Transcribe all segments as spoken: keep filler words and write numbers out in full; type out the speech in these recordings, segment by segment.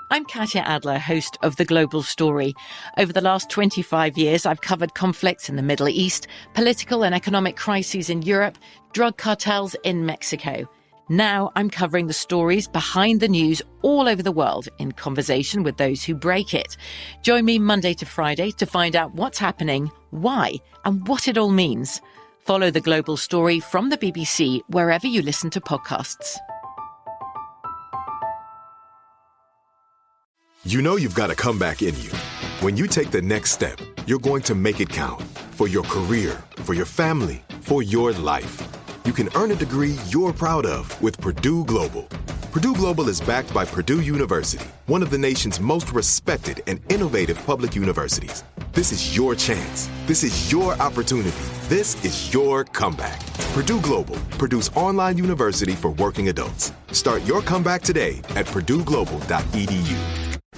I'm Katya Adler, host of The Global Story. Over the last twenty-five years, I've covered conflicts in the Middle East, political and economic crises in Europe, drug cartels in Mexico. Now I'm covering the stories behind the news all over the world in conversation with those who break it. Join me Monday to Friday to find out what's happening, why, and what it all means. Follow The Global Story from the B B C wherever you listen to podcasts. You know you've got a comeback in you. When you take the next step, you're going to make it count. For your career, for your family, for your life. You can earn a degree you're proud of with Purdue Global. Purdue Global is backed by Purdue University, one of the nation's most respected and innovative public universities. This is your chance. This is your opportunity. This is your comeback. Purdue Global, Purdue's online university for working adults. Start your comeback today at purdue global dot e d u.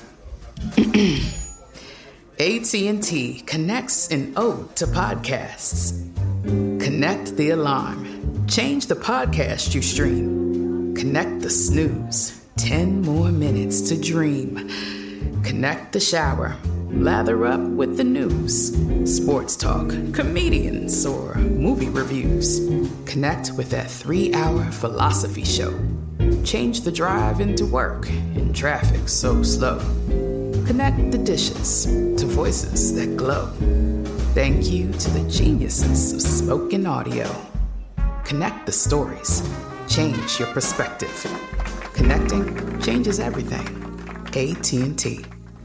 A T and T connects an ode to podcasts. Connect the alarm. Change the podcast you stream. Connect the snooze. Ten more minutes to dream. Connect the shower. Lather up with the news. Sports talk, comedians, or movie reviews. Connect with that three-hour philosophy show. Change the drive into work in traffic so slow. Connect the dishes to voices that glow. Thank you to the geniuses of spoken audio. Connect the stories. Change your perspective. Connecting changes everything. A T and T.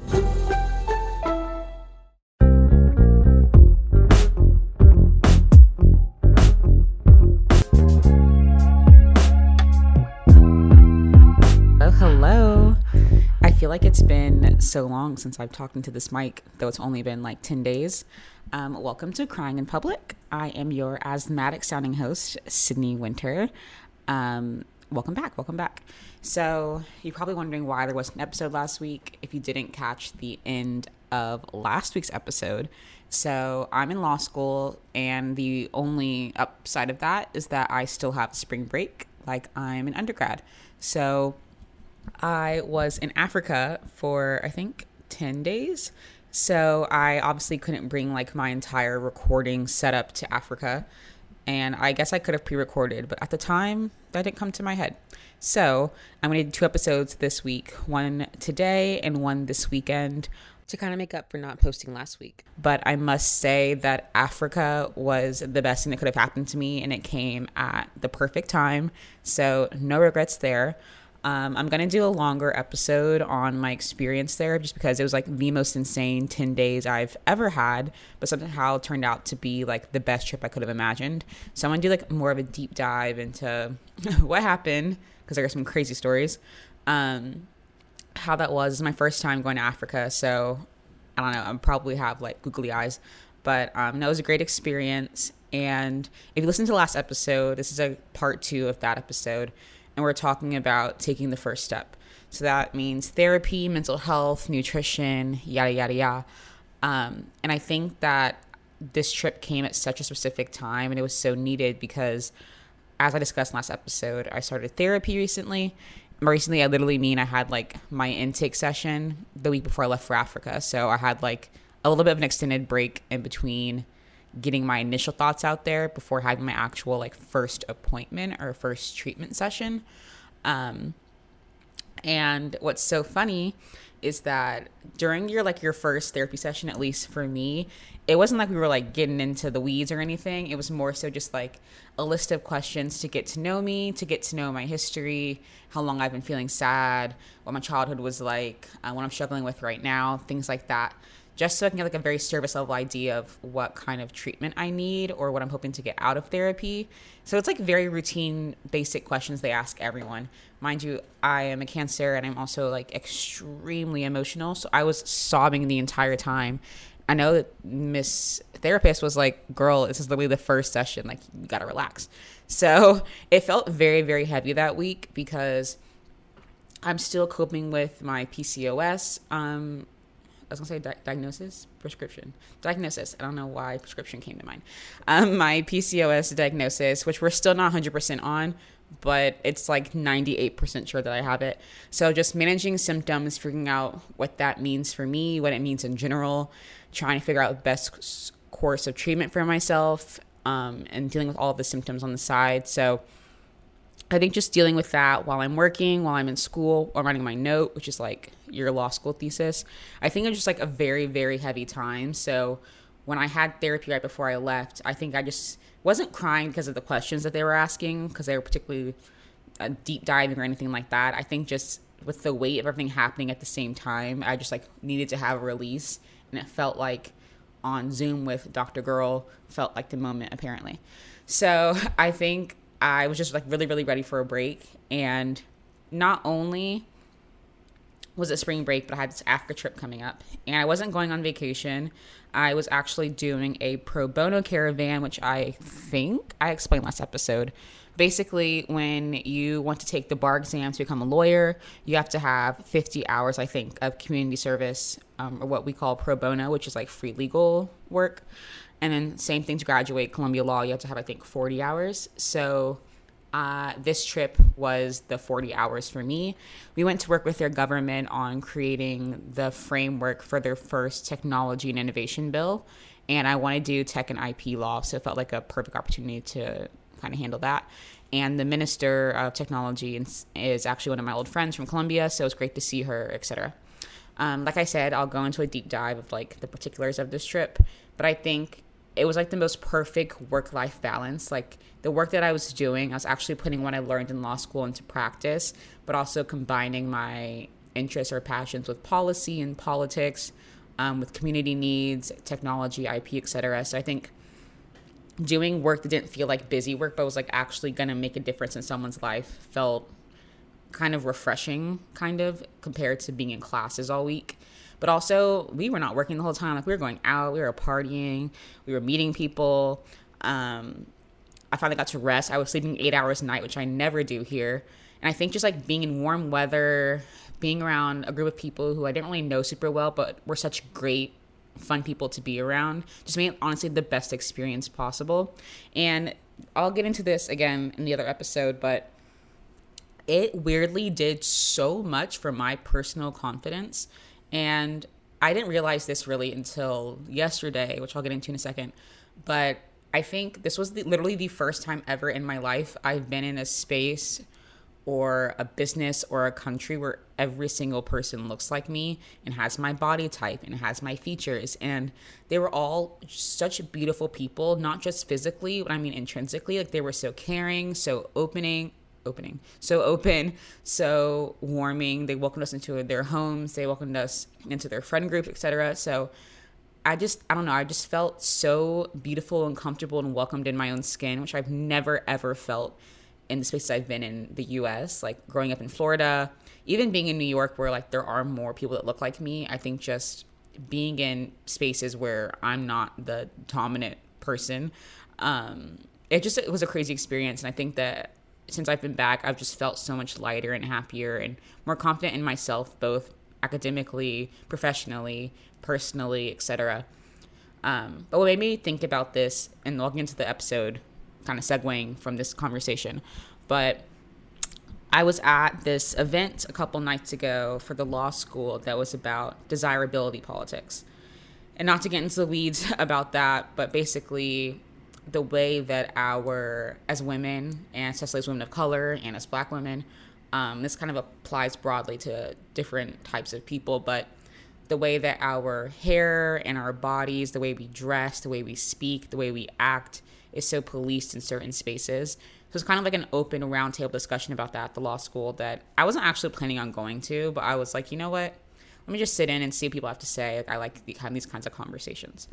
I feel like it's been so long since I've talked into this mic, though it's only been like ten days. Um, welcome to Crying in Public. I am your asthmatic sounding host, Sydney Winter. Um, welcome back. Welcome back. So you're probably wondering why there wasn't an episode last week if you didn't catch the end of last week's episode. So I'm in law school, and the only upside of that is that I still have spring break, like I'm an undergrad. So I was in Africa for, I think, ten days. So I obviously couldn't bring like my entire recording setup to Africa. And I guess I could have pre-recorded, but at the time that didn't come to my head. So I'm going to do two episodes this week, one today and one this weekend, to kind of make up for not posting last week. But I must say that Africa was the best thing that could have happened to me, and it came at the perfect time. So no regrets there. Um, I'm going to do a longer episode on my experience there just because it was like the most insane ten days I've ever had, but somehow turned out to be like the best trip I could have imagined. So I'm going to do like more of a deep dive into what happened, because there are some crazy stories. Um, how that was. This is my first time going to Africa, so I don't know, I probably have like googly eyes, but um, no, it was a great experience. And if you listen to the last episode, this is a part two of that episode. And we're talking about taking the first step. So that means therapy, mental health, nutrition, yada, yada, yada. Um, and I think that this trip came at such a specific time, and it was so needed because, as I discussed last episode, I started therapy recently. Recently, I literally mean I had like my intake session the week before I left for Africa. So I had like a little bit of an extended break in between getting my initial thoughts out there before having my actual like first appointment or first treatment session. Um, and what's so funny is that during your like your first therapy session, at least for me, it wasn't like we were like getting into the weeds or anything. It was more so just like a list of questions to get to know me, to get to know my history, how long I've been feeling sad, what my childhood was like, uh, what I'm struggling with right now, things like that. Just so I can get like a very service level idea of what kind of treatment I need or what I'm hoping to get out of therapy. So it's like very routine, basic questions they ask everyone. Mind you, I am a Cancer, and I'm also like extremely emotional. So I was sobbing the entire time. I know that Miss Therapist was like, girl, this is literally the first session. Like, you got to relax. So it felt very, very heavy that week because I'm still coping with my P C O S. Um, I was gonna say di- diagnosis, prescription, diagnosis. I don't know why prescription came to mind. Um, my P C O S diagnosis, which we're still not one hundred percent on, but it's like ninety-eight percent sure that I have it. So just managing symptoms, figuring out what that means for me, what it means in general, trying to figure out the best course of treatment for myself, um, and dealing with all of the symptoms on the side. So I think just dealing with that while I'm working, while I'm in school, or writing my note, which is like your law school thesis, I think it's just like a very, very heavy time. So when I had therapy right before I left, I think I just wasn't crying because of the questions that they were asking, because they were particularly uh, deep diving or anything like that. I think just with the weight of everything happening at the same time, I just like needed to have a release. And it felt like on Zoom with Doctor Girl felt like the moment, apparently. So I think I was just like really, really ready for a break. And not only was it spring break, but I had this Africa trip coming up. And I wasn't going on vacation. I was actually doing a pro bono caravan, which I think I explained last episode. Basically, when you want to take the bar exam to become a lawyer, you have to have fifty hours, I think, of community service, um, or what we call pro bono, which is like free legal work. And then same thing to graduate Columbia Law, you have to have, I think, forty hours. So uh, this trip was the forty hours for me. We went to work with their government on creating the framework for their first technology and innovation bill. And I want to do tech and I P law, so it felt like a perfect opportunity to kind of handle that. And the Minister of Technology is actually one of my old friends from Columbia, so it's great to see her, et cetera. Um, like I said, I'll go into a deep dive of like the particulars of this trip, but I think it was like the most perfect work-life balance. Like the work that I was doing, I was actually putting what I learned in law school into practice, but also combining my interests or passions with policy and politics, um, with community needs, technology, I P, et cetera. So I think doing work that didn't feel like busy work, but was like actually going to make a difference in someone's life felt kind of refreshing, kind of, compared to being in classes all week. But also, we were not working the whole time. Like, we were going out, we were partying, we were meeting people. Um, I finally got to rest. I was sleeping eight hours a night, which I never do here. And I think just like being in warm weather, being around a group of people who I didn't really know super well, but were such great, fun people to be around, just made it honestly the best experience possible. And I'll get into this again in the other episode, but it weirdly did so much for my personal confidence. And I didn't realize this really until yesterday, which I'll get into in a second. But I think this was the, literally the first time ever in my life I've been in a space or a business or a country where every single person looks like me and has my body type and has my features. And they were all such beautiful people, not just physically, but I mean intrinsically. Like, they were so caring, so opening, opening, so open, so warming. They welcomed us into their homes. They welcomed us into their friend groups, et cetera. So I just, I don't know, I just felt so beautiful and comfortable and welcomed in my own skin, which I've never, ever felt in the spaces I've been in the U S, like growing up in Florida, even being in New York, where like there are more people that look like me. I think just being in spaces where I'm not the dominant person, um, it just, it was a crazy experience. And I think that since I've been back, I've just felt so much lighter and happier and more confident in myself, both academically, professionally, personally, et cetera. Um, but what made me think about this, and we'll get into the episode, kind of segueing from this conversation, but I was at this event a couple nights ago for the law school that was about desirability politics. And not to get into the weeds about that, but basically the way that our, as women, and especially as women of color and as Black women, um, this kind of applies broadly to different types of people, but the way that our hair and our bodies, the way we dress, the way we speak, the way we act is so policed in certain spaces. So it's kind of like an open roundtable discussion about that at the law school that I wasn't actually planning on going to, but I was like, you know what? Let me just sit in and see what people have to say. Like, I like the, having these kinds of conversations.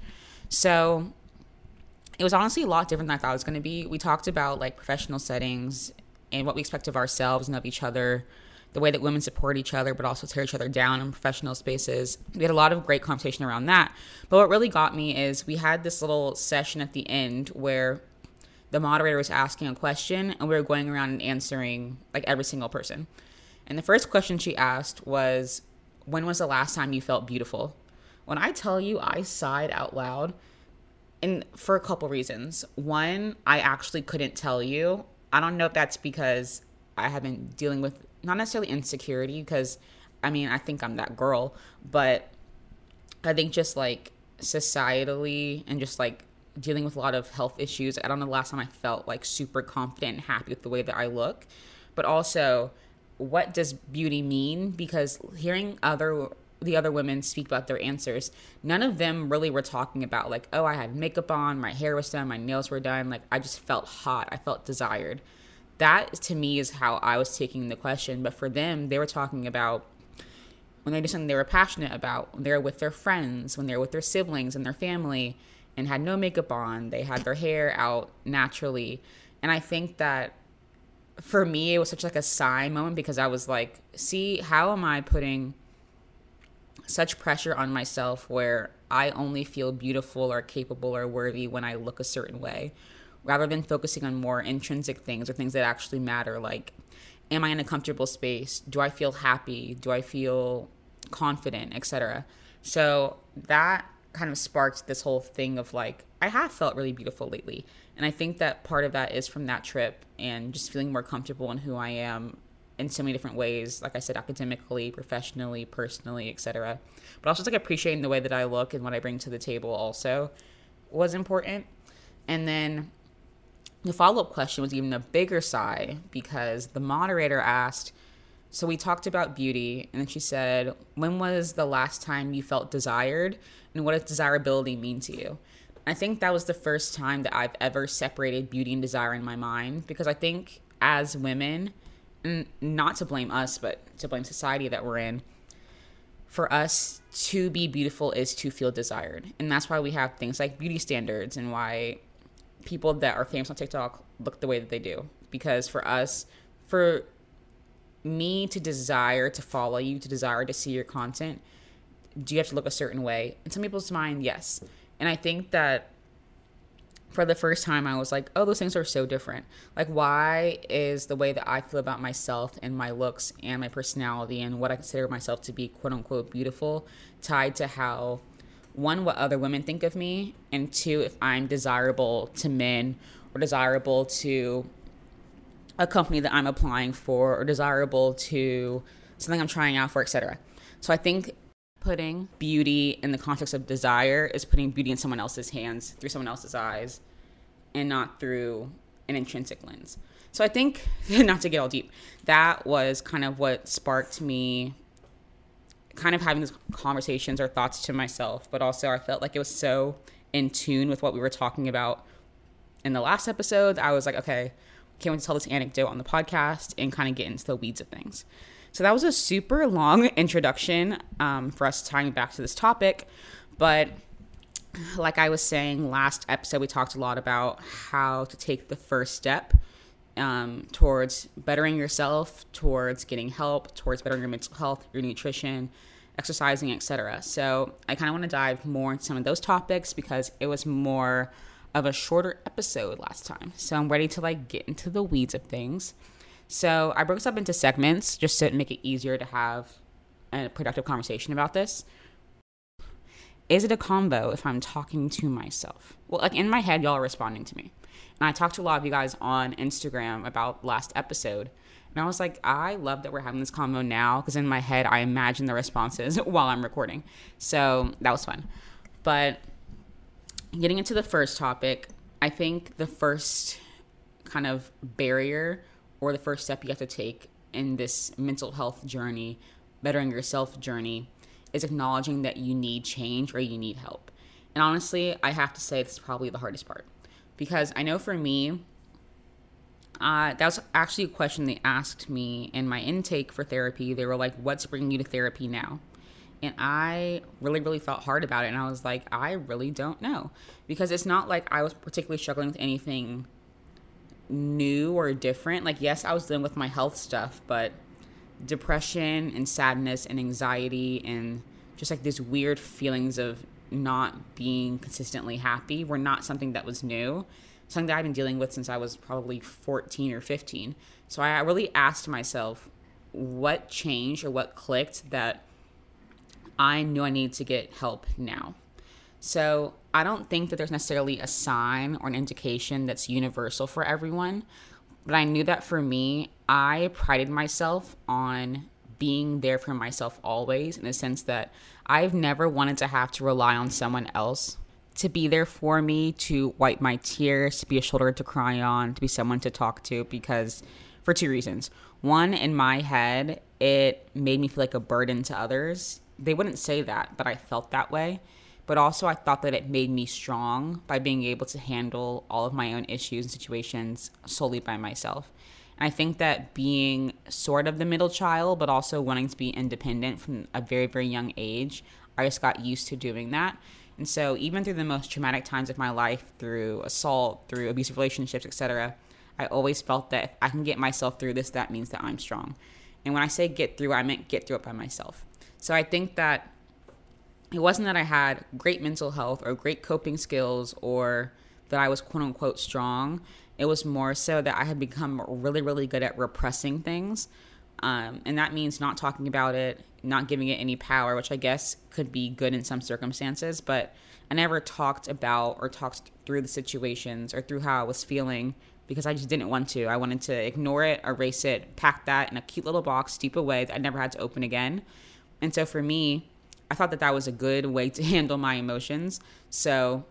So it was honestly a lot different than I thought it was going to be. We talked about like professional settings and what we expect of ourselves and of each other, the way that women support each other, but also tear each other down in professional spaces. We had a lot of great conversation around that. But what really got me is we had this little session at the end where the moderator was asking a question and we were going around and answering like every single person. And the first question she asked was, when was the last time you felt beautiful? When I tell you I sighed out loud, and for a couple reasons. One, I actually couldn't tell you I don't know if that's because I have been dealing with not necessarily insecurity, because I mean, I think I'm that girl, but I think just like societally and just like dealing with a lot of health issues, I don't know the last time I felt like super confident and happy with the way that I look. But also, what does beauty mean? Because hearing other the other women speak about their answers, none of them really were talking about like, oh, I had makeup on, my hair was done, my nails were done, like I just felt hot, I felt desired. That to me is how I was taking the question. But for them, they were talking about when they did something they were passionate about, when they were with their friends, when they were with their siblings and their family and had no makeup on, they had their hair out naturally. And I think that for me, it was such like a sign moment, because I was like, see, how am I putting such pressure on myself where I only feel beautiful or capable or worthy when I look a certain way, rather than focusing on more intrinsic things or things that actually matter, like, am I in a comfortable space? Do I feel happy? Do I feel confident, et cetera? So that kind of sparked this whole thing of like, I have felt really beautiful lately. And I think that part of that is from that trip and just feeling more comfortable in who I am in so many different ways. Like I said, academically, professionally, personally, et cetera. But also just like appreciating the way that I look and what I bring to the table also was important. And then the follow-up question was even a bigger sigh, because the moderator asked, so we talked about beauty, and then she said, when was the last time you felt desired, and what does desirability mean to you? I think that was the first time that I've ever separated beauty and desire in my mind, because I think as women, and not to blame us, but to blame society that we're in, for us to be beautiful is to feel desired. And that's why we have things like beauty standards, and why people that are famous on TikTok look the way that they do. Because for us, for me to desire to follow you, to desire to see your content, do you have to look a certain way? In some people's mind, yes. And I think that for the first time, I was like, oh, those things are so different. Like, why is the way that I feel about myself and my looks and my personality and what I consider myself to be quote unquote beautiful tied to how, one, what other women think of me, and two, if I'm desirable to men or desirable to a company that I'm applying for or desirable to something I'm trying out for, et cetera. So I think putting beauty in the context of desire is putting beauty in someone else's hands through someone else's eyes and not through an intrinsic lens. So I think, not to get all deep, that was kind of what sparked me kind of having these conversations or thoughts to myself. But also I felt like it was so in tune with what we were talking about in the last episode. I was like, okay, can't wait to tell this anecdote on the podcast and kind of get into the weeds of things. So that was a super long introduction um, for us tying back to this topic. But like I was saying last episode, we talked a lot about how to take the first step um, towards bettering yourself, towards getting help, towards bettering your mental health, your nutrition, exercising, et cetera. So I kind of want to dive more into some of those topics because it was more of a shorter episode last time. So I'm ready to like get into the weeds of things. So I broke this up into segments just to make it easier to have a productive conversation about this. Is it a combo if I'm talking to myself? Well, like in my head, y'all are responding to me. And I talked to a lot of you guys on Instagram about last episode. And I was like, I love that we're having this combo now, because in my head, I imagine the responses while I'm recording. So that was fun. But getting into the first topic, I think the first kind of barrier or the first step you have to take in this mental health journey, bettering yourself journey, is acknowledging that you need change or you need help. And honestly, I have to say this is probably the hardest part, because I know for me, uh, that was actually a question they asked me in my intake for therapy. They were like, what's bringing you to therapy now? And I really, really felt hard about it. And I was like, I really don't know. Because it's not like I was particularly struggling with anything new or different. Like, yes, I was dealing with my health stuff, but depression and sadness and anxiety and just like these weird feelings of not being consistently happy were not something that was new. Something that I've been dealing with since I was probably fourteen or fifteen. So I really asked myself what changed or what clicked that I knew I needed to get help now. So I don't think that there's necessarily a sign or an indication that's universal for everyone, But I knew that for me, I prided myself on being there for myself always, in a sense that I've never wanted to have to rely on someone else to be there for me, to wipe my tears, to be a shoulder to cry on, to be someone to talk to, because for two reasons. One, in my head, it made me feel like a burden to others. They wouldn't say that, but I felt that way. But also I thought that it made me strong by being able to handle all of my own issues and situations solely by myself. And I think that being sort of the middle child, but also wanting to be independent from a very, very young age, I just got used to doing that. And so even through the most traumatic times of my life, through assault, through abusive relationships, et cetera, I always felt that if I can get myself through this, that means that I'm strong. And when I say get through, I meant get through it by myself. So I think that it wasn't that I had great mental health or great coping skills or that I was quote unquote strong. It was more so that I had become really, really good at repressing things. Um, and that means not talking about it, not giving it any power, which I guess could be good in some circumstances. But I never talked about or talked through the situations or through how I was feeling because I just didn't want to. I wanted to ignore it, erase it, pack that in a cute little box, steep away that I never had to open again. And so for me, I thought that that was a good way to handle my emotions. So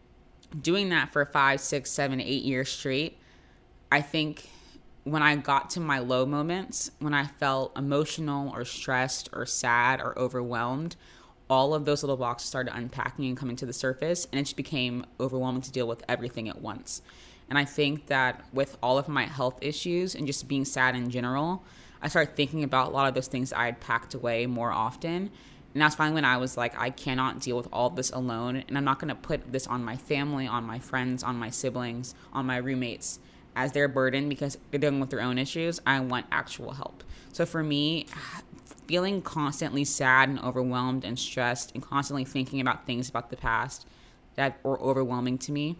doing that for five, six, seven, eight years straight, I think when I got to my low moments, when I felt emotional or stressed or sad or overwhelmed, all of those little boxes started unpacking and coming to the surface, and it just became overwhelming to deal with everything at once. And I think that with all of my health issues and just being sad in general, I started thinking about a lot of those things that I had packed away more often. And that's finally when I was like, I cannot deal with all of this alone. And I'm not going to put this on my family, on my friends, on my siblings, on my roommates as their burden because they're dealing with their own issues. I want actual help. So for me, feeling constantly sad and overwhelmed and stressed and constantly thinking about things about the past that were overwhelming to me,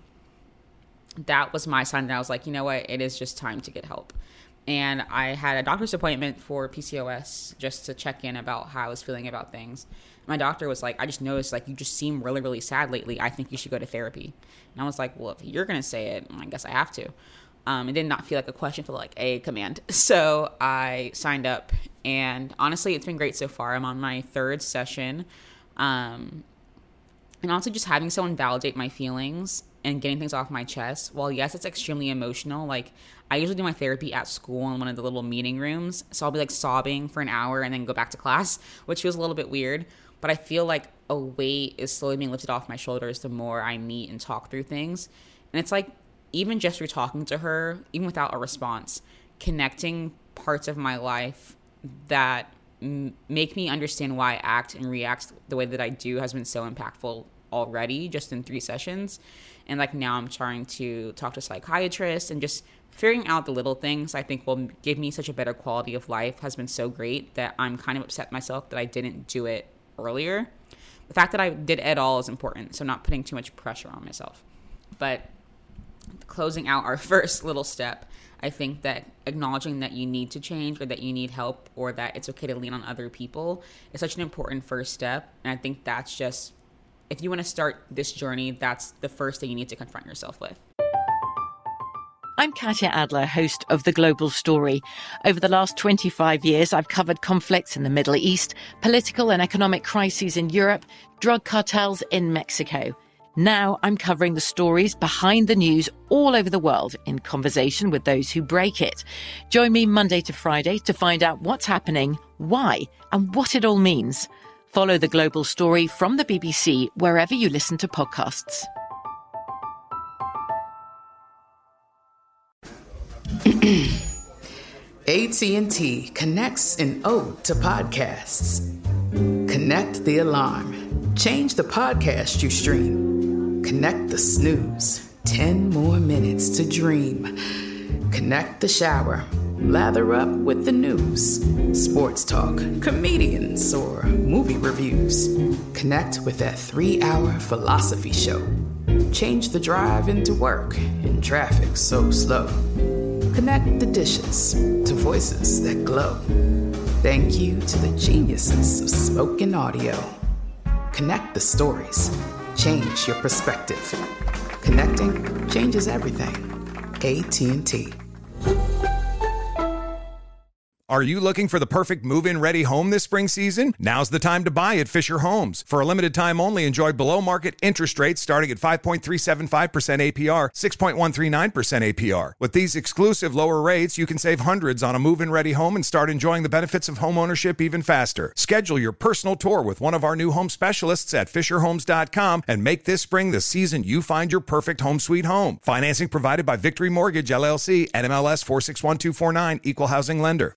that was my sign that I was like, you know what, it is just time to get help. And I had a doctor's appointment for P C O S just to check in about how I was feeling about things. My doctor was like, I just noticed like you just seem really, really sad lately. I think you should go to therapy. And I was like, well, if you're going to say it, I guess I have to. Um, it did not feel like a question, feel like a command. So I signed up, and honestly, it's been great so far. I'm on my third session. Um, and also just having someone validate my feelings and getting things off my chest. Well, yes, it's extremely emotional. Like, I usually do my therapy at school in one of the little meeting rooms. So I'll be like sobbing for an hour and then go back to class, which feels a little bit weird. But I feel like a weight is slowly being lifted off my shoulders the more I meet and talk through things. And it's like, even just through talking to her, even without a response, connecting parts of my life that m- make me understand why I act and react the way that I do has been so impactful already just in three sessions. And like now I'm trying to talk to psychiatrists, and just figuring out the little things I think will give me such a better quality of life has been so great that I'm kind of upset myself that I didn't do it earlier. The fact that I did at all is important, so not putting too much pressure on myself. But closing out our first little step, I think that acknowledging that you need to change or that you need help or that it's okay to lean on other people is such an important first step. And I think that's just, if you want to start this journey, that's the first thing you need to confront yourself with. I'm Katya Adler, host of The Global Story. Over the last twenty-five years, I've covered conflicts in the Middle East, political and economic crises in Europe, drug cartels in Mexico. Now I'm covering the stories behind the news all over the world in conversation with those who break it. Join me Monday to Friday to find out what's happening, why, and what it all means. Follow The Global Story from the B B C wherever you listen to podcasts. A T and T connects an ode to podcasts. Connect the alarm. Change the podcast you stream. Connect the snooze. Ten more minutes to dream. Connect the shower. Lather up with the news. Sports talk, comedians, or movie reviews. Connect with that three-hour philosophy show. Change the drive into work in traffic so slow. Connect the dishes to voices that glow. Thank you to the geniuses of spoken audio. Connect the stories. Change your perspective. Connecting changes everything. A T and T. Are you looking for the perfect move-in ready home this spring season? Now's the time to buy at Fisher Homes. For a limited time only, enjoy below market interest rates starting at five point three seven five percent A P R, six point one three nine percent A P R. With these exclusive lower rates, you can save hundreds on a move-in ready home and start enjoying the benefits of home ownership even faster. Schedule your personal tour with one of our new home specialists at fisher homes dot com and make this spring the season you find your perfect home sweet home. Financing provided by Victory Mortgage, L L C, N M L S four six one two four nine, Equal Housing Lender.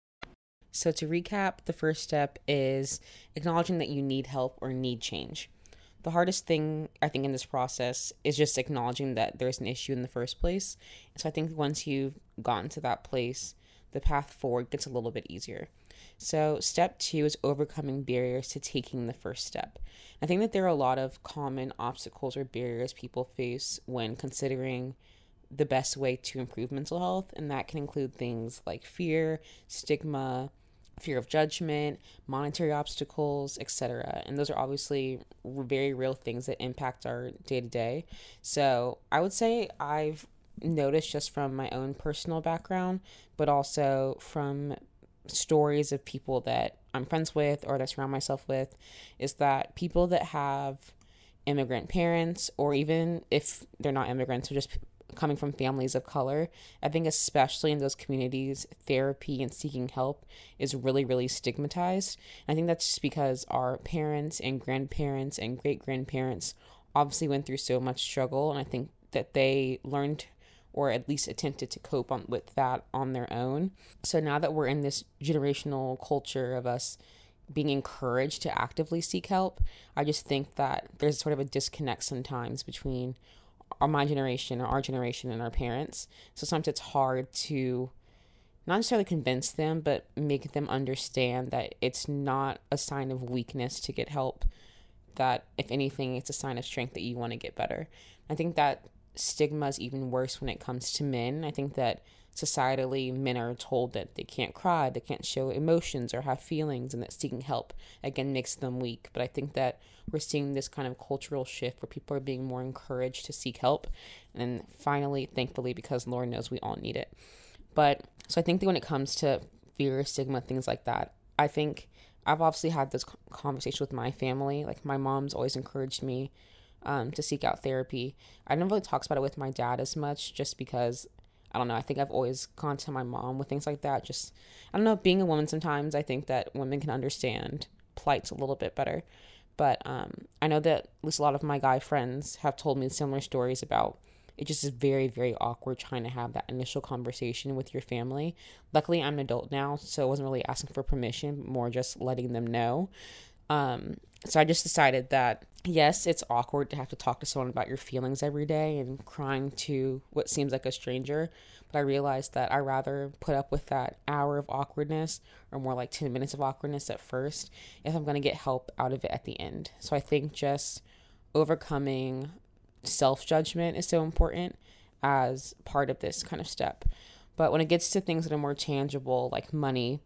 So to recap, the first step is acknowledging that you need help or need change. The hardest thing, I think, in this process is just acknowledging that there's an issue in the first place. So I think once you've gotten to that place, the path forward gets a little bit easier. So step two is overcoming barriers to taking the first step. I think that there are a lot of common obstacles or barriers people face when considering the best way to improve mental health, and that can include things like fear, stigma, fear of judgment, monetary obstacles, et cetera. And those are obviously very real things that impact our day-to-day. So I would say I've noticed just from my own personal background, but also from stories of people that I'm friends with or that I surround myself with, is that people that have immigrant parents, or even if they're not immigrants, or just coming from families of color, I think especially in those communities, therapy and seeking help is really, really stigmatized. And I think that's just because our parents and grandparents and great-grandparents obviously went through so much struggle, and I think that they learned or at least attempted to cope on, with that on their own. So now that we're in this generational culture of us being encouraged to actively seek help, I just think that there's sort of a disconnect sometimes between our my generation or our generation and our parents. So sometimes it's hard to not necessarily convince them, but make them understand that it's not a sign of weakness to get help, that if anything, it's a sign of strength that you want to get better. I think that stigma is even worse when it comes to men. I think that societally, men are told that they can't cry, they can't show emotions or have feelings, and that seeking help, again, makes them weak. But I think that we're seeing this kind of cultural shift where people are being more encouraged to seek help. And finally, thankfully, because Lord knows we all need it. But so I think that when it comes to fear, stigma, things like that, I think I've obviously had this conversation with my family. Like, my mom's always encouraged me um, to seek out therapy. I never really talked about it with my dad as much, just because I don't know. I think I've always gone to my mom with things like that. Just, I don't know, being a woman sometimes, I think that women can understand plights a little bit better. But um, I know that at least a lot of my guy friends have told me similar stories about it just is very, very awkward trying to have that initial conversation with your family. Luckily, I'm an adult now, so I wasn't really asking for permission, more just letting them know. Um, so I just decided that, yes, it's awkward to have to talk to someone about your feelings every day and crying to what seems like a stranger. But I realized that I'd rather put up with that hour of awkwardness, or more like ten minutes of awkwardness at first, if I'm going to get help out of it at the end. So I think just overcoming self-judgment is so important as part of this kind of step. But when it gets to things that are more tangible, like money,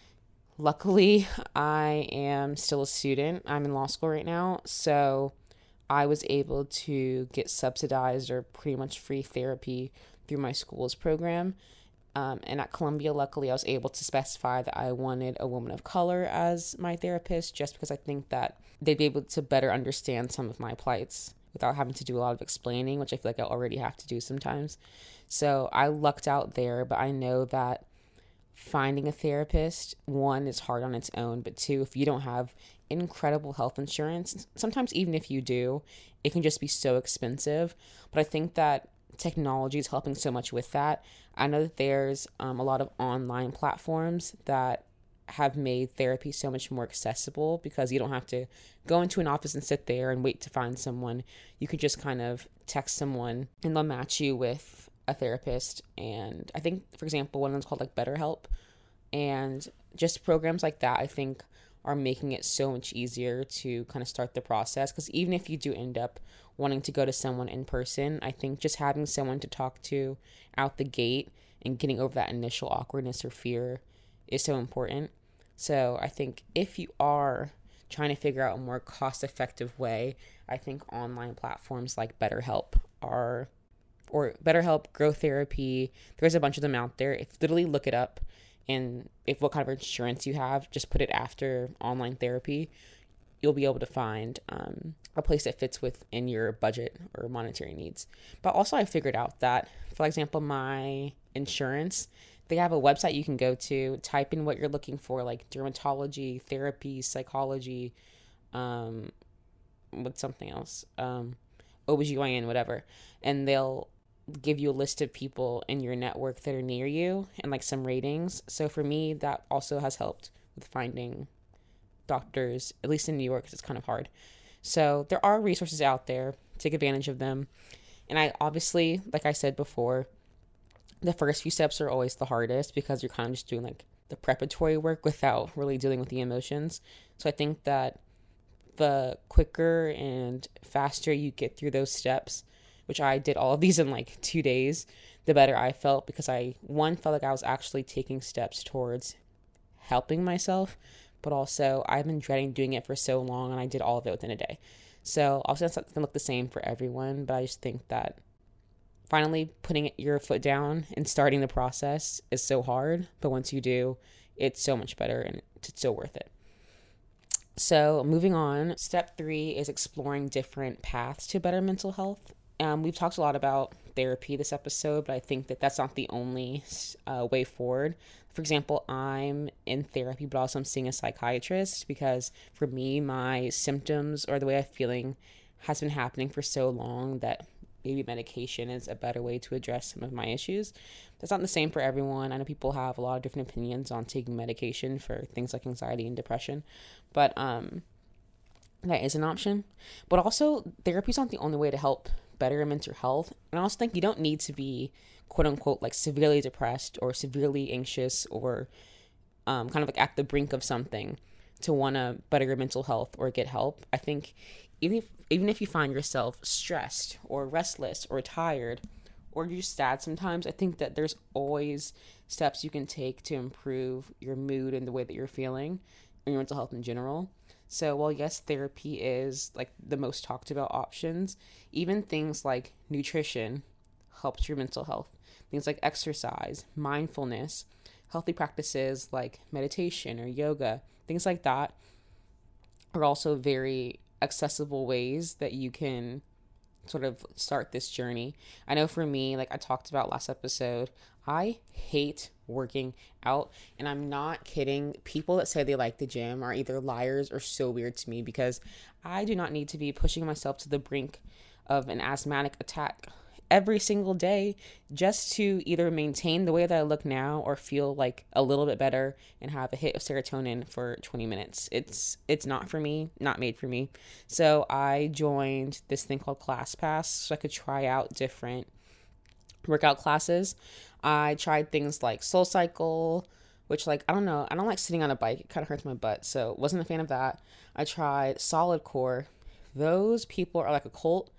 luckily, I am still a student. I'm in law school right now, so I was able to get subsidized or pretty much free therapy through my school's program. Um, and at Columbia, luckily, I was able to specify that I wanted a woman of color as my therapist, just because I think that they'd be able to better understand some of my plights without having to do a lot of explaining, which I feel like I already have to do sometimes. So I lucked out there, but I know that finding a therapist, one, is hard on its own, but two, if you don't have incredible health insurance, sometimes even if you do, it can just be so expensive. But I think that technology is helping so much with that. I know that there's um, a lot of online platforms that have made therapy so much more accessible, because you don't have to go into an office and sit there and wait to find someone. You could just kind of text someone and they'll match you with a therapist. And I think, for example, one of them's called like BetterHelp, and just programs like that, I think, are making it so much easier to kind of start the process. Because even if you do end up wanting to go to someone in person, I think just having someone to talk to out the gate and getting over that initial awkwardness or fear is so important. So I think if you are trying to figure out a more cost-effective way, I think online platforms like BetterHelp are, or BetterHelp, Grow Therapy, there's a bunch of them out there. If literally look it up and if what kind of insurance you have, just put it after online therapy. You'll be able to find um, a place that fits within your budget or monetary needs. But also I figured out that, for example, my insurance, they have a website you can go to, type in what you're looking for, like dermatology, therapy, psychology, um, what's something else, um, O B G Y N, whatever. And they'll give you a list of people in your network that are near you and like some ratings. So for me, that also has helped with finding doctors, at least in New York, because it's kind of hard. So there are resources out there. Take advantage of them. And I obviously, like I said before, the first few steps are always the hardest because you're kind of just doing like the preparatory work without really dealing with the emotions. So I think that the quicker and faster you get through those steps, which I did all of these in like two days, the better I felt, because I, one, felt like I was actually taking steps towards helping myself, but also I've been dreading doing it for so long, and I did all of it within a day. So obviously that's not going to look the same for everyone, but I just think that finally putting your foot down and starting the process is so hard, but once you do, it's so much better and it's so worth it. So moving on, step three is exploring different paths to better mental health. Um, we've talked a lot about therapy this episode, but I think that that's not the only uh, way forward. For example, I'm in therapy, but also I'm seeing a psychiatrist because for me, my symptoms or the way I'm feeling has been happening for so long that maybe medication is a better way to address some of my issues. That's not the same for everyone. I know people have a lot of different opinions on taking medication for things like anxiety and depression, but um, that is an option. But also, therapy is not the only way to help better mental health. And I also think you don't need to be quote unquote like severely depressed or severely anxious or um, kind of like at the brink of something to want to better your mental health or get help. I think even if, even if you find yourself stressed or restless or tired or you're just sad sometimes, I think that there's always steps you can take to improve your mood and the way that you're feeling and your mental health in general. So while yes, therapy is like the most talked about options, even things like nutrition helps your mental health. Things like exercise, mindfulness, healthy practices like meditation or yoga, things like that are also very accessible ways that you can sort of start this journey. I know for me, like I talked about last episode, I hate working out, and I'm not kidding. People that say they like the gym are either liars or so weird to me, because I do not need to be pushing myself to the brink of an asthmatic attack every single day just to either maintain the way that I look now or feel like a little bit better and have a hit of serotonin for twenty minutes. It's it's not for me, not made for me. So I joined this thing called ClassPass so I could try out different workout classes. I tried things like SoulCycle, which like, I don't know, I don't like sitting on a bike. It kind of hurts my butt, so wasn't a fan of that. I tried Solid Core. Those people are like a cult.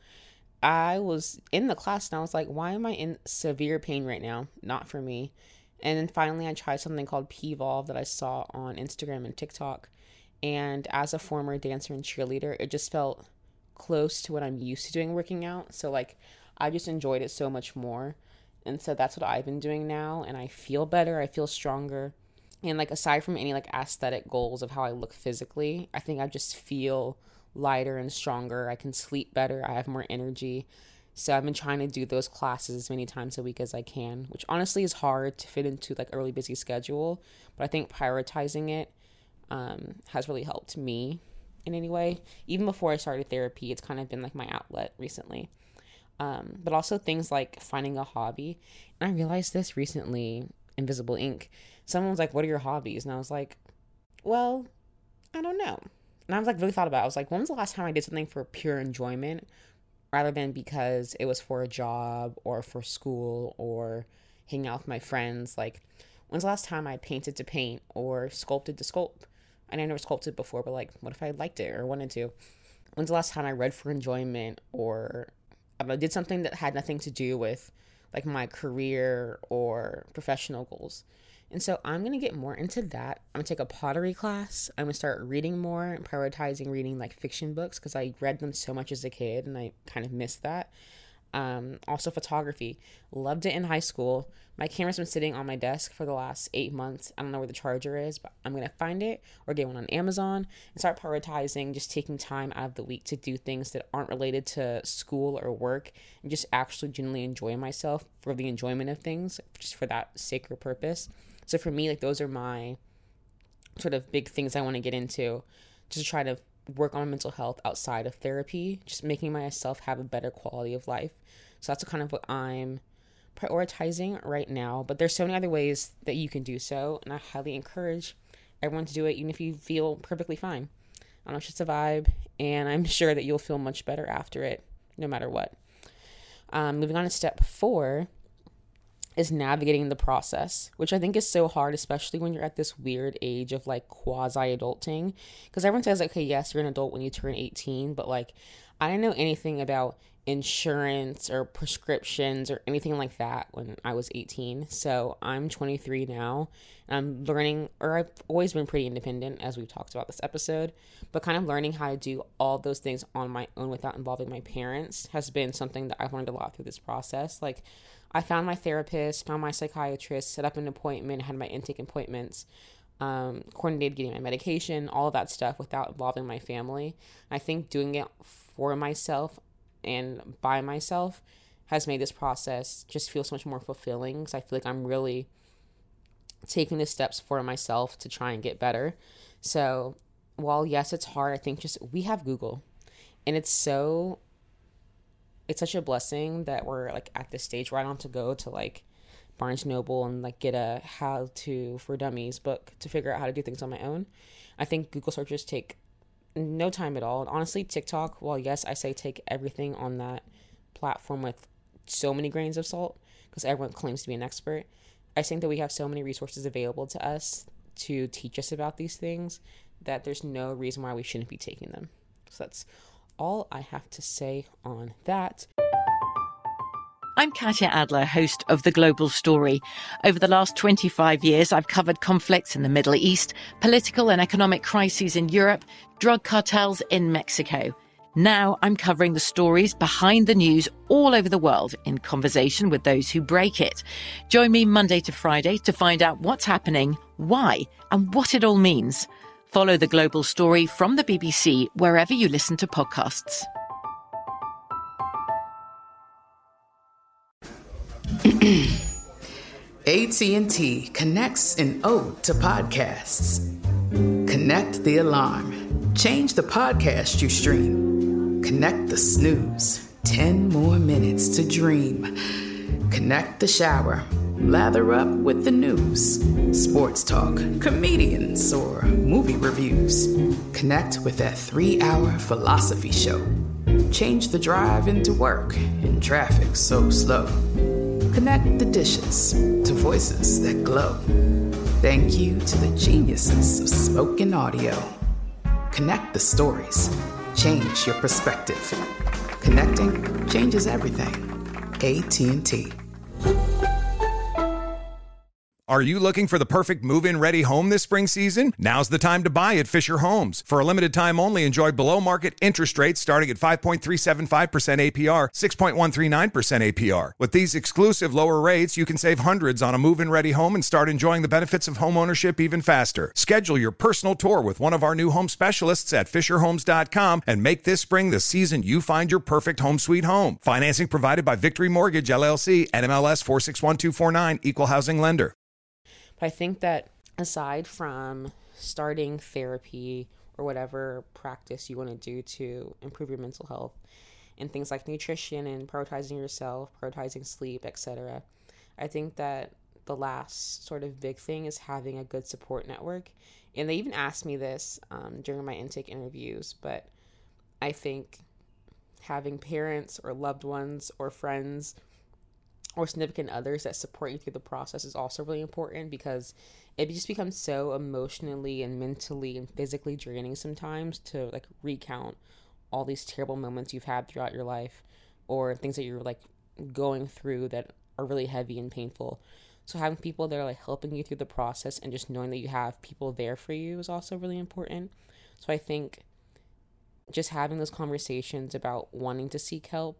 I was in the class and I was like, why am I in severe pain right now? Not for me. And then finally I tried something called P-Volve that I saw on Instagram and TikTok. And as a former dancer and cheerleader, it just felt close to what I'm used to doing working out. So like, I just enjoyed it so much more. And so that's what I've been doing now. And I feel better. I feel stronger. And like, aside from any like aesthetic goals of how I look physically, I think I just feel lighter and stronger. I can sleep better. I have more energy. So I've been trying to do those classes as many times a week as I can, which honestly is hard to fit into like a really busy schedule. But I think prioritizing it um, has really helped me in any way. Even before I started therapy, it's kind of been like my outlet recently. Um, but also things like finding a hobby. And I realized this recently, Invisible Ink. Someone was like, what are your hobbies? And I was like, well, I don't know. And I was like, really thought about it. I was like, when was the last time I did something for pure enjoyment rather than because it was for a job or for school or hanging out with my friends? Like, when's the last time I painted to paint or sculpted to sculpt? And I never sculpted before, but like, what if I liked it or wanted to? When's the last time I read for enjoyment or I don't know, did something that had nothing to do with like my career or professional goals? And so I'm going to get more into that. I'm going to take a pottery class. I'm going to start reading more and prioritizing reading like fiction books because I read them so much as a kid and I kind of missed that. Um, also photography. Loved it in high school. My camera's been sitting on my desk for the last eight months. I don't know where the charger is, but I'm going to find it or get one on Amazon and start prioritizing just taking time out of the week to do things that aren't related to school or work and just actually genuinely enjoy myself for the enjoyment of things, just for that sacred purpose. So for me, like, those are my sort of big things I want to get into, just to try to work on mental health outside of therapy, just making myself have a better quality of life. So that's kind of what I'm prioritizing right now. But there's so many other ways that you can do so, and I highly encourage everyone to do it, even if you feel perfectly fine. I know it's just a vibe, and I'm sure that you'll feel much better after it, no matter what. Um, moving on to step four is navigating the process, which I think is so hard, especially when you're at this weird age of like quasi-adulting, because everyone says, okay, yes, you're an adult when you turn eighteen, but like, I didn't know anything about insurance or prescriptions or anything like that when I was eighteen. So I'm twenty-three now, and I'm learning, or I've always been pretty independent, as we've talked about this episode, but kind of learning how to do all those things on my own without involving my parents has been something that I've learned a lot through this process. Like, I found my therapist, found my psychiatrist, set up an appointment, had my intake appointments, um, coordinated getting my medication, all of that stuff without involving my family. I think doing it for myself and by myself has made this process just feel so much more fulfilling, because I feel like I'm really taking the steps for myself to try and get better. So while yes, it's hard, I think just we have Google, and it's so it's such a blessing that we're like at this stage where I don't have to go to like Barnes and Noble and like get a how to for dummies book to figure out how to do things on my own. I think Google searches take no time at all. And honestly, TikTok, well, yes, I say take everything on that platform with so many grains of salt, because everyone claims to be an expert. I think that we have so many resources available to us to teach us about these things that there's no reason why we shouldn't be taking them. So that's all I have to say on that. I'm Katya Adler, host of The Global Story. Over the last twenty-five years, I've covered conflicts in the Middle East, political and economic crises in Europe, drug cartels in Mexico. Now I'm covering the stories behind the news all over the world in conversation with those who break it. Join me Monday to Friday to find out what's happening, why, and what it all means. Follow The Global Story from the B B C wherever you listen to podcasts. A T and T connects an ode to podcasts. Connect the alarm. Change the podcast you stream. Connect the snooze. Ten more minutes to dream. Connect the shower. Lather up with the news. Sports talk, comedians, or movie reviews. Connect with that three-hour philosophy show. Change the drive into work in traffic so slow. Connect the dishes to voices that glow. Thank you to the geniuses of spoken audio. Connect the stories. Change your perspective. Connecting changes everything. A T and T. Are you looking for the perfect move-in ready home this spring season? Now's the time to buy at Fisher Homes. For a limited time only, enjoy below-market interest rates starting at five point three seven five percent A P R, six point one three nine percent A P R. With these exclusive lower rates, you can save hundreds on a move-in ready home and start enjoying the benefits of home ownership even faster. Schedule your personal tour with one of our new home specialists at fisher homes dot com and make this spring the season you find your perfect home sweet home. Financing provided by Victory Mortgage, L L C, N M L S four six one two four nine, Equal Housing Lender. But I think that aside from starting therapy or whatever practice you want to do to improve your mental health and things like nutrition and prioritizing yourself, prioritizing sleep, et cetera, I think that the last sort of big thing is having a good support network. And they even asked me this um, during my intake interviews, but I think having parents or loved ones or friends or significant others that support you through the process is also really important, because it just becomes so emotionally and mentally and physically draining sometimes to like recount all these terrible moments you've had throughout your life or things that you're like going through that are really heavy and painful. So having people that are like helping you through the process and just knowing that you have people there for you is also really important. So I think just having those conversations about wanting to seek help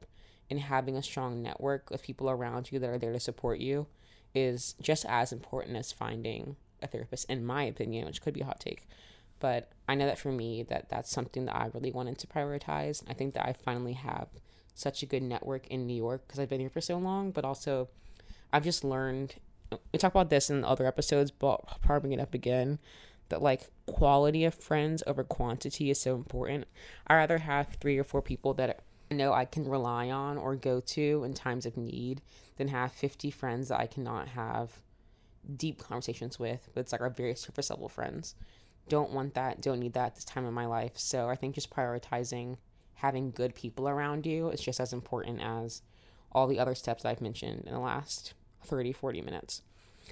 and having a strong network of people around you that are there to support you is just as important as finding a therapist, in my opinion, which could be a hot take. But I know that for me, that that's something that I really wanted to prioritize. I think that I finally have such a good network in New York because I've been here for so long, but also I've just learned, we talk about this in other episodes, but I'll probably bring it up again, that like quality of friends over quantity is so important. I'd rather have three or four people that I know I can rely on or go to in times of need than have fifty friends that I cannot have deep conversations with, but it's like our very surface level friends. Don't want that, don't need that at this time in my life. So I think just prioritizing having good people around you is just as important as all the other steps I've mentioned in the last thirty, forty minutes.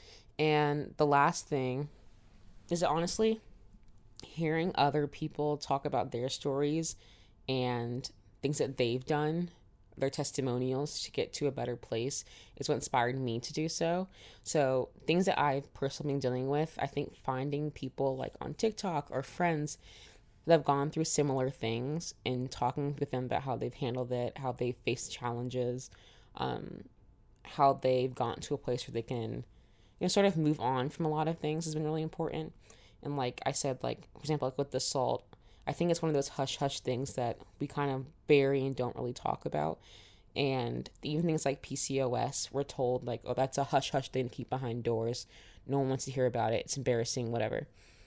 And the last thing is that honestly, hearing other people talk about their stories and things that they've done, their testimonials to get to a better place, is what inspired me to do so. So things that I've personally been dealing with, I think finding people like on TikTok or friends that have gone through similar things and talking with them about how they've handled it, how they've faced challenges, um, how they've gotten to a place where they can, you know, sort of move on from a lot of things has been really important. And like I said, like, for example, like with the SALT, I think it's one of those hush-hush things that we kind of bury and don't really talk about. And even things like P C O S, we're told, like, oh, that's a hush-hush thing to keep behind doors. No one wants to hear about it. It's embarrassing, whatever.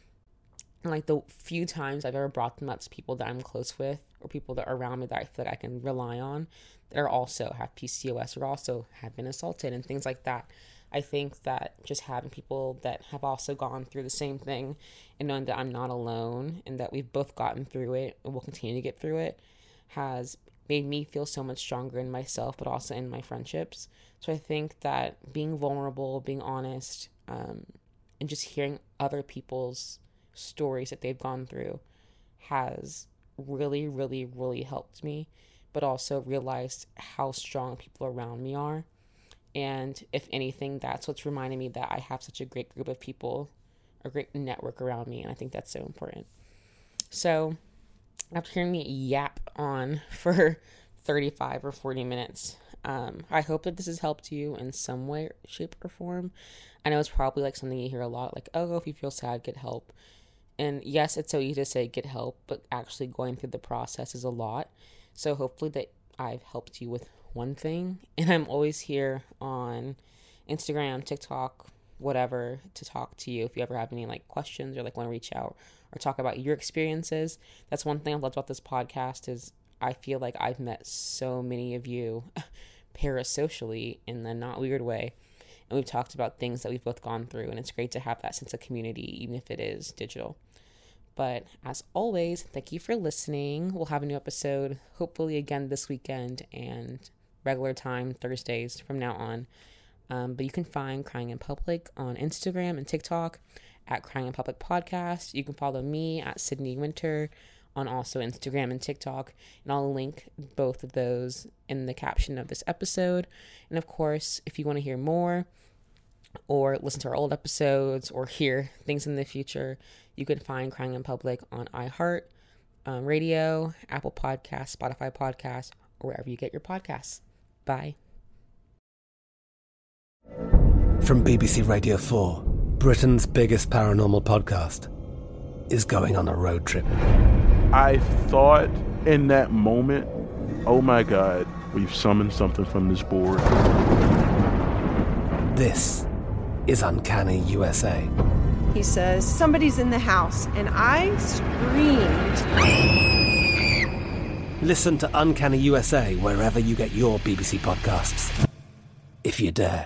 And, like, the few times I've ever brought them up to people that I'm close with or people that are around me that I feel like I can rely on that are also have P C O S or also have been assaulted and things like that, I think that just having people that have also gone through the same thing and knowing that I'm not alone and that we've both gotten through it and will continue to get through it has made me feel so much stronger in myself, but also in my friendships. So I think that being vulnerable, being honest, um, and just hearing other people's stories that they've gone through has really, really, really helped me, but also realized how strong people around me are. And if anything, that's what's reminding me that I have such a great group of people, a great network around me. And I think that's so important. So after hearing me yap on for thirty-five or forty minutes, um, I hope that this has helped you in some way, shape, or form. I know it's probably like something you hear a lot, like, oh, if you feel sad, get help. And yes, it's so easy to say get help, but actually going through the process is a lot. So hopefully that I've helped you with one thing. And I'm always here on Instagram, TikTok, whatever, to talk to you if you ever have any like questions or like want to reach out or talk about your experiences. That's one thing I've loved about this podcast is I feel like I've met so many of you parasocially in the not weird way. And we've talked about things that we've both gone through. And it's great to have that sense of community, even if it is digital. But as always, thank you for listening. We'll have a new episode, hopefully again this weekend and regular time Thursdays from now on. Um, but you can find Crying in Public on Instagram and TikTok at Crying in Public Podcast. You can follow me at Sydney Winter on also Instagram and TikTok. And I'll link both of those in the caption of this episode. And of course, if you want to hear more or listen to our old episodes or hear things in the future, you can find Crying in Public on iHeart um, Radio, Apple Podcasts, Spotify Podcasts, or wherever you get your podcasts. Bye. From B B C Radio four, Britain's biggest paranormal podcast is going on a road trip. I thought in that moment, oh my God, we've summoned something from this board. This is Uncanny U S A. He says, somebody's in the house, and I screamed. Listen to Uncanny U S A wherever you get your B B C podcasts, if you dare.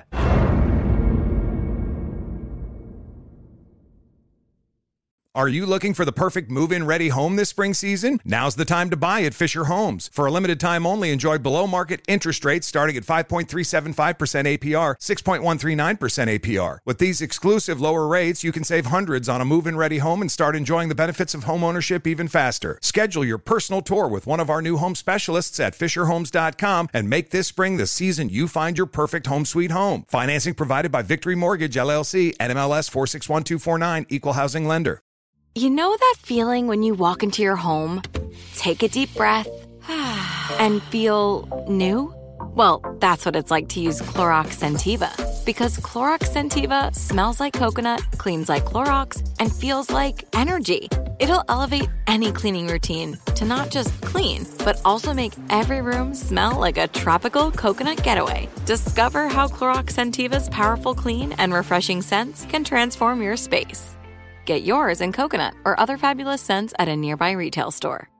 Are you looking for the perfect move-in ready home this spring season? Now's the time to buy at Fisher Homes. For a limited time only, enjoy below-market interest rates starting at five point three seven five percent A P R, six point one three nine percent A P R. With these exclusive lower rates, you can save hundreds on a move-in ready home and start enjoying the benefits of homeownership even faster. Schedule your personal tour with one of our new home specialists at fisher homes dot com and make this spring the season you find your perfect home sweet home. Financing provided by Victory Mortgage, L L C, N M L S four six one two four nine, Equal Housing Lender. You know that feeling when you walk into your home, take a deep breath, and feel new? Well, that's what it's like to use Clorox Scentiva. Because Clorox Scentiva smells like coconut, cleans like Clorox, and feels like energy. It'll elevate any cleaning routine to not just clean, but also make every room smell like a tropical coconut getaway. Discover how Clorox Scentiva's powerful clean and refreshing scents can transform your space. Get yours in coconut or other fabulous scents at a nearby retail store.